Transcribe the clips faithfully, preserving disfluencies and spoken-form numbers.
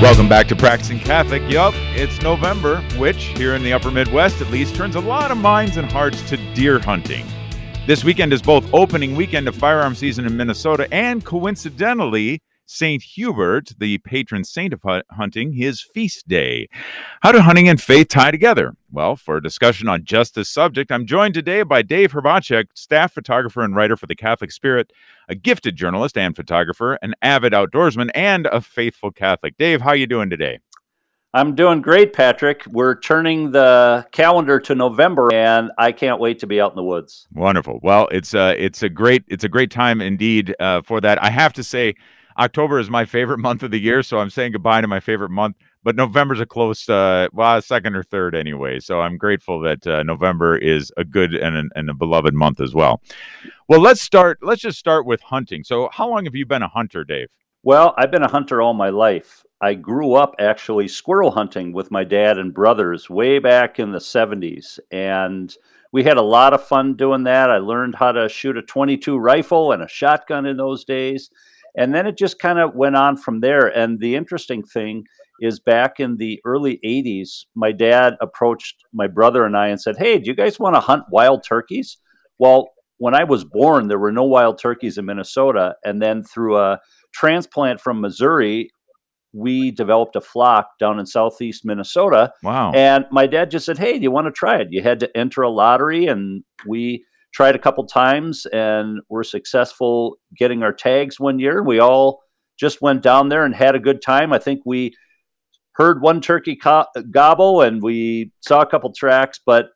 Welcome back to Practicing Catholic. Yup, it's November, which, here in the upper Midwest at least, turns a lot of minds and hearts to deer hunting. This weekend is both opening weekend of firearm season in Minnesota and, coincidentally, Saint Hubert, the patron saint of hunting, his feast day. How do hunting and faith tie together? Well, for a discussion on just this subject, I'm joined today by Dave Hrbacek, staff photographer and writer for The Catholic Spirit, a gifted journalist and photographer, an avid outdoorsman, and a faithful Catholic. Dave, how you doing today? I'm doing great, Patrick. We're turning the calendar to November, and I can't wait to be out in the woods. Wonderful. Well, it's a it's a great it's a great time indeed uh, for that. I have to say, October is my favorite month of the year, so I'm saying goodbye to my favorite month. But November's a close, uh, well, second or third anyway. So I'm grateful that uh, November is a good and, and a beloved month as well. Well, let's start. Let's just start with hunting. So how long have you been a hunter, Dave? Well, I've been a hunter all my life. I grew up actually squirrel hunting with my dad and brothers way back in the seventies. And we had a lot of fun doing that. I learned how to shoot a twenty-two rifle and a shotgun in those days. And then it just kind of went on from there. And the interesting thing is back in the early eighties, my dad approached my brother and I and said, "Hey, do you guys want to hunt wild turkeys?" Well, when I was born, there were no wild turkeys in Minnesota. And then through a transplant from Missouri, we developed a flock down in southeast Minnesota. Wow. And my dad just said, "Hey, do you want to try it?" You had to enter a lottery, and we tried a couple times and were successful getting our tags one year. We all just went down there and had a good time. I think we heard one turkey co- gobble and we saw a couple tracks, but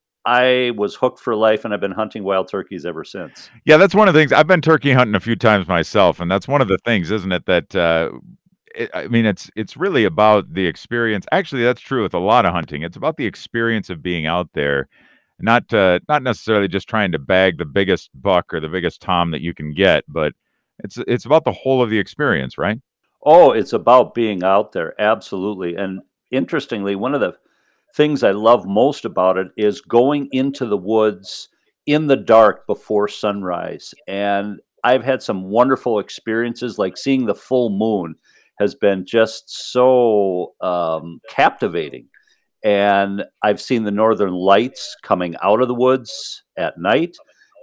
I was hooked for life, and I've been hunting wild turkeys ever since. Yeah, that's one of the things. I've been turkey hunting a few times myself, and that's one of the things, isn't it, that uh, it, I mean, it's it's really about the experience. Actually, that's true with a lot of hunting. It's about the experience of being out there. Not uh, not necessarily just trying to bag the biggest buck or the biggest tom that you can get, but it's it's about the whole of the experience, right? Oh, it's about being out there. Absolutely. And interestingly, one of the things I love most about it is going into the woods in the dark before sunrise. And I've had some wonderful experiences, like seeing the full moon has been just so um, captivating. And I've seen the northern lights coming out of the woods at night.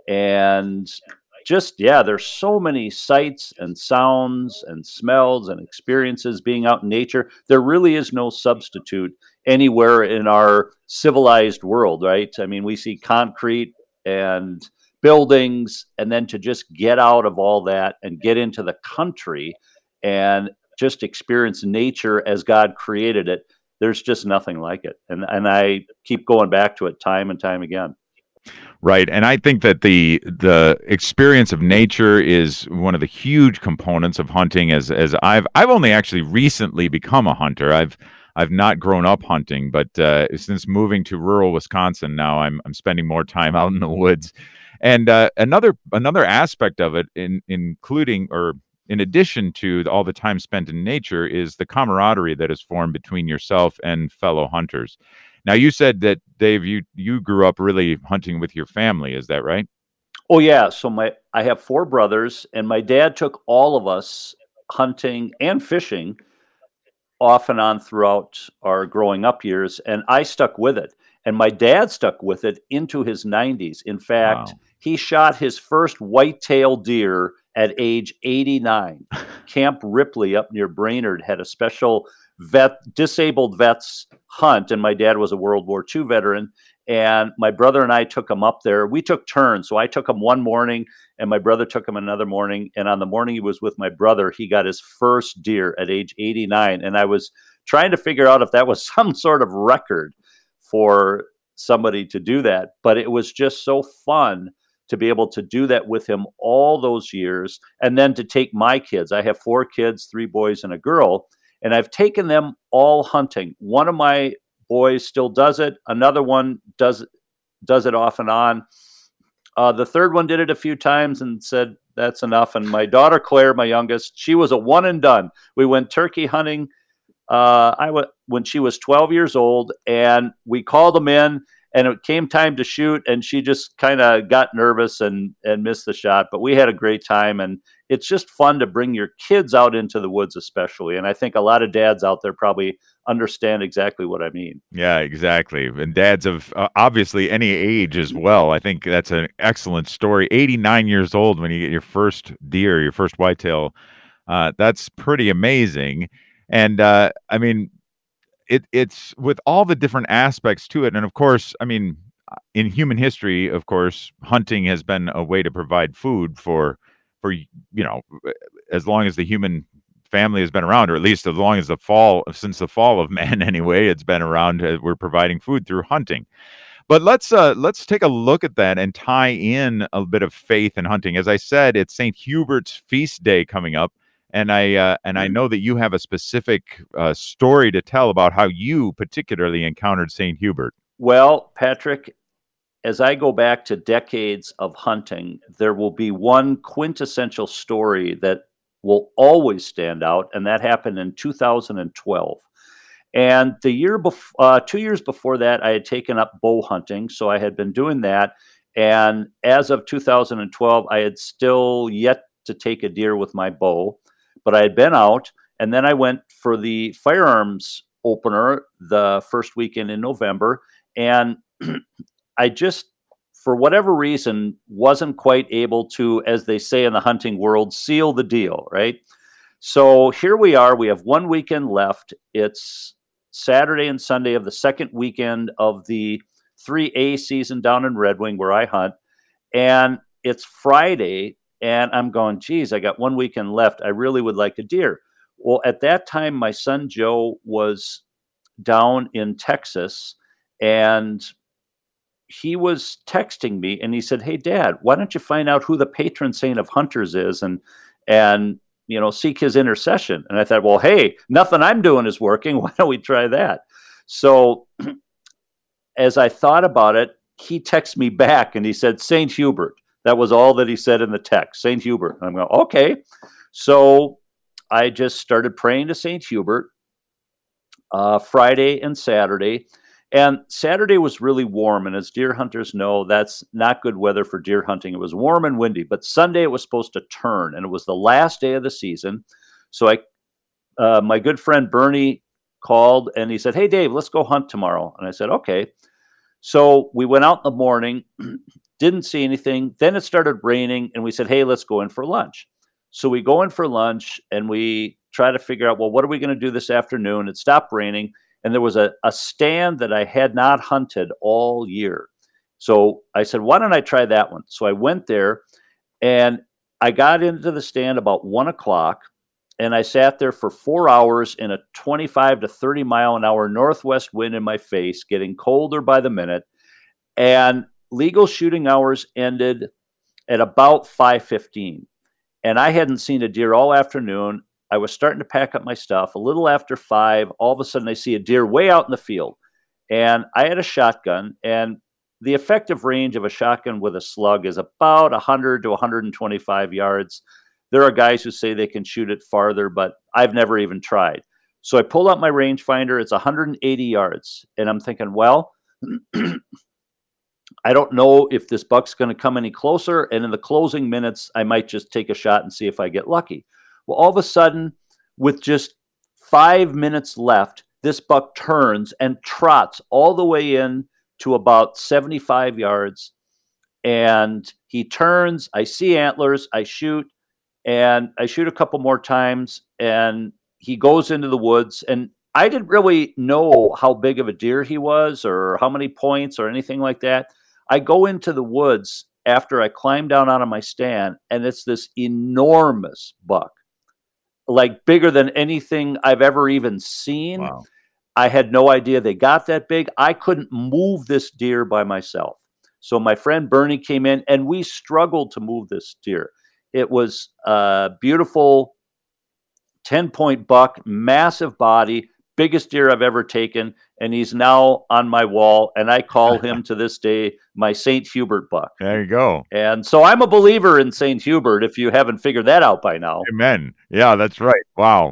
And just, yeah, there's so many sights and sounds and smells and experiences being out in nature. There really is no substitute anywhere in our civilized world, right? I mean, we see concrete and buildings, and then to just get out of all that and get into the country and just experience nature as God created it. There's just nothing like it. And and I keep going back to it time and time again. Right. And I think that the the experience of nature is one of the huge components of hunting. As as I've I've only actually recently become a hunter. I've I've not grown up hunting, but uh, since moving to rural Wisconsin now, I'm I'm spending more time out in the woods. And uh, another another aspect of it, in including or in addition to all the time spent in nature, is the camaraderie that is formed between yourself and fellow hunters. Now, you said that, Dave, you, you grew up really hunting with your family. Is that right? Oh, yeah. So my I have four brothers, and my dad took all of us hunting and fishing off and on throughout our growing up years, and I stuck with it. And my dad stuck with it into his nineties. In fact, Wow. He shot his first white-tailed deer at age eighty-nine. Camp Ripley up near Brainerd had a special vet, disabled vets hunt, and my dad was a World War Two veteran, and my brother and I took him up there. We took turns, so I took him one morning, and my brother took him another morning, and on the morning he was with my brother, he got his first deer at age eighty-nine, and I was trying to figure out if that was some sort of record for somebody to do that, but it was just so fun to be able to do that with him all those years, and then to take my kids. I have four kids, three boys and a girl, and I've taken them all hunting. One of my boys still does it. Another one does does it off and on. Uh, the third one did it a few times and said, that's enough. And my daughter, Claire, my youngest, she was a one and done. We went turkey hunting uh, I w- when she was twelve years old, and we called them in, and it came time to shoot, and she just kind of got nervous and and missed the shot. But we had a great time, and it's just fun to bring your kids out into the woods, especially. And I think a lot of dads out there probably understand exactly what I mean. Yeah, exactly. And dads of uh, obviously any age as well. I think that's an excellent story. eighty-nine years old when you get your first deer, your first whitetail. Uh, that's pretty amazing. And uh, I mean, it it's with all the different aspects to it. And of course, I mean, in human history, of course, hunting has been a way to provide food for for you know, as long as the human family has been around, or at least as long as the fall since the fall of man anyway, it's been around. Uh, we're providing food through hunting. But let's uh, let's take a look at that and tie in a bit of faith in hunting. As I said, it's Saint Hubert's feast day coming up. And I uh, and I know that you have a specific uh, story to tell about how you particularly encountered Saint Hubert. Well, Patrick, as I go back to decades of hunting, there will be one quintessential story that will always stand out, and that happened in two thousand twelve. And the year before, uh, two years before that, I had taken up bow hunting, so I had been doing that. And as of two thousand twelve, I had still yet to take a deer with my bow. But I had been out, and then I went for the firearms opener the first weekend in November, and I just, for whatever reason, wasn't quite able to, as they say in the hunting world, seal the deal, right? So here we are. We have one weekend left. It's Saturday and Sunday of the second weekend of the three A season down in Red Wing where I hunt, and it's Friday. And I'm going, geez, I got one weekend left. I really would like a deer. Well, at that time, my son Joe was down in Texas, and he was texting me, and he said, hey, Dad, why don't you find out who the patron saint of hunters is and, and you know, seek his intercession? And I thought, well, hey, nothing I'm doing is working. Why don't we try that? So as I thought about it, he texted me back, and he said, Saint Hubert. That was all that he said in the text, Saint Hubert. And I'm going, okay. So I just started praying to Saint Hubert uh, Friday and Saturday. And Saturday was really warm. And as deer hunters know, that's not good weather for deer hunting. It was warm and windy. But Sunday it was supposed to turn, and it was the last day of the season. So I, uh, my good friend Bernie called, and he said, hey, Dave, let's go hunt tomorrow. And I said, okay. So we went out in the morning. Didn't see anything. Then it started raining, and we said, hey, let's go in for lunch. So we go in for lunch, and we try to figure out, well, what are we going to do this afternoon? It stopped raining, and there was a, a stand that I had not hunted all year. So I said, why don't I try that one? So I went there, and I got into the stand about one o'clock, and I sat there for four hours in a twenty-five to thirty mile an hour northwest wind in my face, getting colder by the minute. And legal shooting hours ended at about five fifteen, and I hadn't seen a deer all afternoon. I was starting to pack up my stuff. A little after five, all of a sudden I see a deer way out in the field, and I had a shotgun, and the effective range of a shotgun with a slug is about one hundred to one hundred twenty-five yards. There are guys who say they can shoot it farther, but I've never even tried. So I pulled out my rangefinder. It's one hundred eighty yards, and I'm thinking, well, I don't know if this buck's going to come any closer. And in the closing minutes, I might just take a shot and see if I get lucky. Well, all of a sudden, with just five minutes left, this buck turns and trots all the way in to about seventy-five yards. And he turns, I see antlers, I shoot, and I shoot a couple more times, and he goes into the woods. And I didn't really know how big of a deer he was or how many points or anything like that. I go into the woods after I climb down out of my stand, and it's this enormous buck, like bigger than anything I've ever even seen. Wow. I had no idea they got that big. I couldn't move this deer by myself. So my friend Bernie came in, and we struggled to move this deer. It was a beautiful ten-point buck, massive body, biggest deer I've ever taken, and he's now on my wall, and I call him to this day my Saint Hubert buck. There you go. And so I'm a believer in Saint Hubert, if you haven't figured that out by now. Amen. Yeah, that's right. Wow.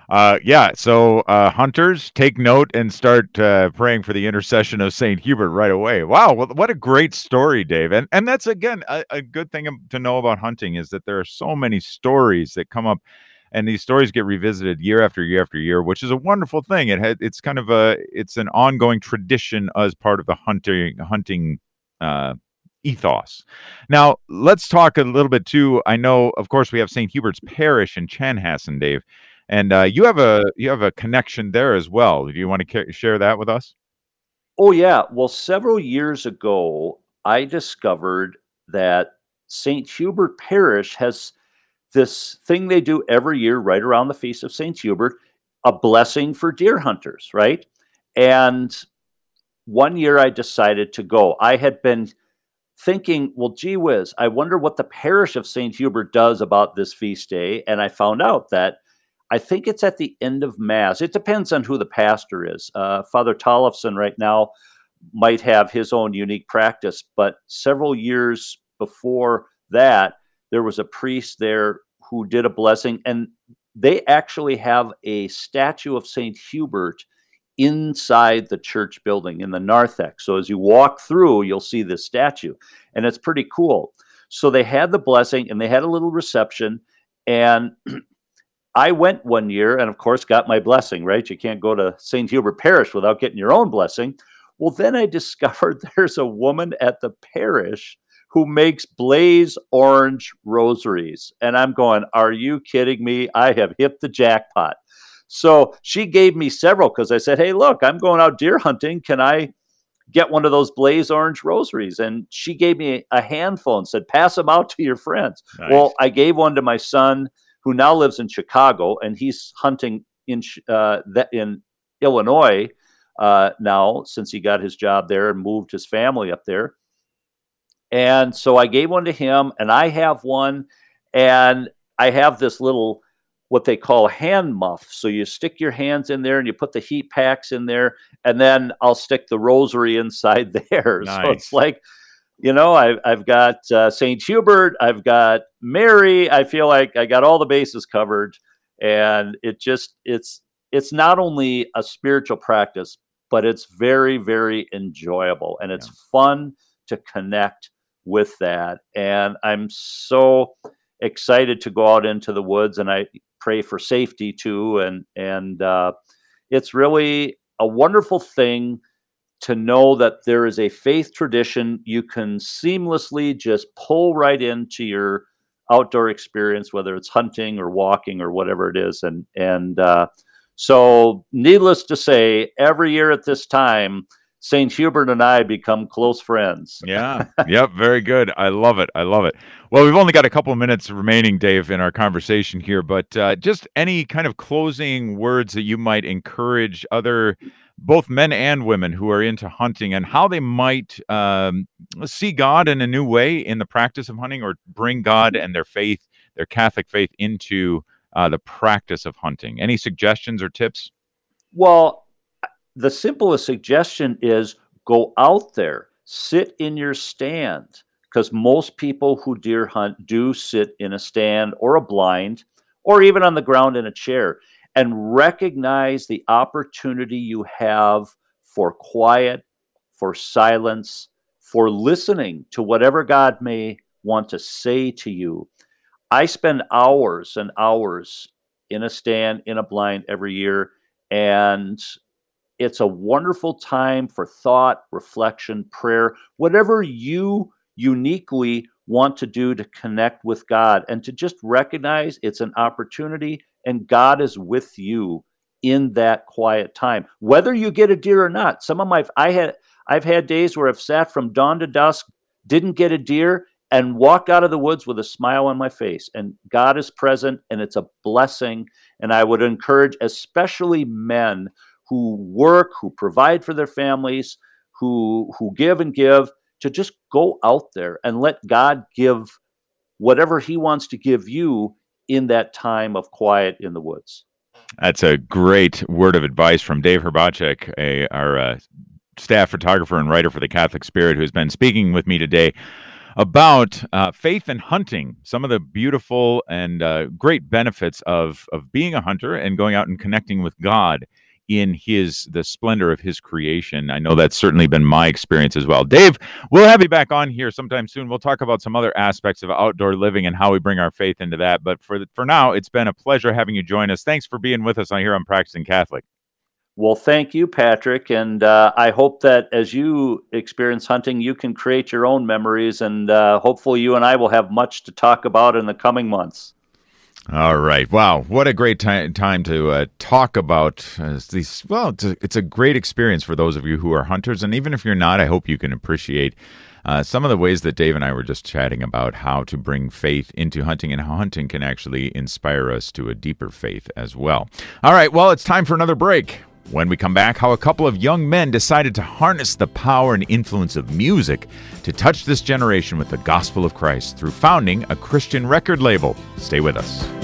Uh, yeah, so uh, hunters, take note and start uh, praying for the intercession of Saint Hubert right away. Wow, well, what a great story, Dave. And and that's again a, a good thing to know about hunting is that there are so many stories that come up, and these stories get revisited year after year after year, which is a wonderful thing. It had it's kind of a it's an ongoing tradition as part of the hunting hunting. Uh, ethos. Now, let's talk a little bit too. I know, of course, we have Saint Hubert's Parish in Chanhassen, Dave. And uh, you have a you have a connection there as well. Do you want to ca- share that with us? Oh, yeah. Well, several years ago, I discovered that Saint Hubert Parish has this thing they do every year right around the Feast of Saint Hubert, a blessing for deer hunters, right? And one year I decided to go. I had been thinking, well, gee whiz, I wonder what the parish of Saint Hubert does about this feast day. And I found out that I think it's at the end of Mass. It depends on who the pastor is. Uh, Father Tollefson right now might have his own unique practice, but several years before that, there was a priest there who did a blessing, and they actually have a statue of Saint Hubert inside the church building in the narthex. So as you walk through, you'll see this statue, and it's pretty cool. So they had the blessing, and they had a little reception, and I went one year and, of course, got my blessing, right? You can't go to Saint Hubert Parish without getting your own blessing. Well, then I discovered there's a woman at the parish who makes blaze orange rosaries. And I'm going, are you kidding me? I have hit the jackpot. So she gave me several because I said, hey, look, I'm going out deer hunting. Can I get one of those blaze orange rosaries? And she gave me a handful and said, pass them out to your friends. Nice. Well, I gave one to my son, who now lives in Chicago, and he's hunting in uh, that in Illinois uh, now since he got his job there and moved his family up there. And so I gave one to him, and I have one, and I have this little, what they call hand muff. So you stick your hands in there and you put the heat packs in there, and then I'll stick the rosary inside there. Nice. So it's like, you know, I, I've got uh, Saint Hubert, I've got Mary. I feel like I got all the bases covered, and it just it's it's not only a spiritual practice, but it's very, very enjoyable, and it's yeah. fun to connect with that. And I'm so excited to go out into the woods, and I pray for safety too. And and uh, it's really a wonderful thing to know that there is a faith tradition you can seamlessly just pull right into your outdoor experience, whether it's hunting or walking or whatever it is. And and uh, so needless to say, every year at this time, Saint Hubert and I become close friends. Yeah. Yep. Very good. I love it. I love it. Well, we've only got a couple of minutes remaining, Dave, in our conversation here, but uh, just any kind of closing words that you might encourage other, both men and women who are into hunting, and how they might um, see God in a new way in the practice of hunting, or bring God and their faith, their Catholic faith, into uh, the practice of hunting. Any suggestions or tips? Well, the simplest suggestion is go out there, sit in your stand, because most people who deer hunt do sit in a stand or a blind or even on the ground in a chair, and recognize the opportunity you have for quiet, for silence, for listening to whatever God may want to say to you. I spend hours and hours in a stand, in a blind every year, and it's a wonderful time for thought, reflection, prayer, whatever you uniquely want to do to connect with God, and to just recognize it's an opportunity and God is with you in that quiet time, whether you get a deer or not. Some of my, I had, I've had days where I've sat from dawn to dusk, didn't get a deer, and walked out of the woods with a smile on my face, and God is present, and it's a blessing. And I would encourage, especially men who work, who provide for their families, who who give and give, to just go out there and let God give whatever he wants to give you in that time of quiet in the woods. That's a great word of advice from Dave Hrbacek, a, our uh, staff photographer and writer for the Catholic Spirit, who's been speaking with me today about uh, faith and hunting, some of the beautiful and uh, great benefits of of being a hunter and going out and connecting with God in his the splendor of his creation. I know that's certainly been my experience as well. Dave, we'll have you back on here sometime soon. We'll talk about some other aspects of outdoor living and how we bring our faith into that. But for the, for now, it's been a pleasure having you join us. Thanks for being with us on here on Practicing Catholic. Well, thank you, Patrick. And uh, I hope that as you experience hunting, you can create your own memories. And uh, hopefully you and I will have much to talk about in the coming months. All right. Wow. What a great time time to uh, talk about uh, these. Well, it's a, it's a great experience for those of you who are hunters. And even if you're not, I hope you can appreciate uh, some of the ways that Dave and I were just chatting about how to bring faith into hunting and how hunting can actually inspire us to a deeper faith as well. All right. Well, it's time for another break. When we come back, how a couple of young men decided to harness the power and influence of music to touch this generation with the gospel of Christ through founding a Christian record label. Stay with us.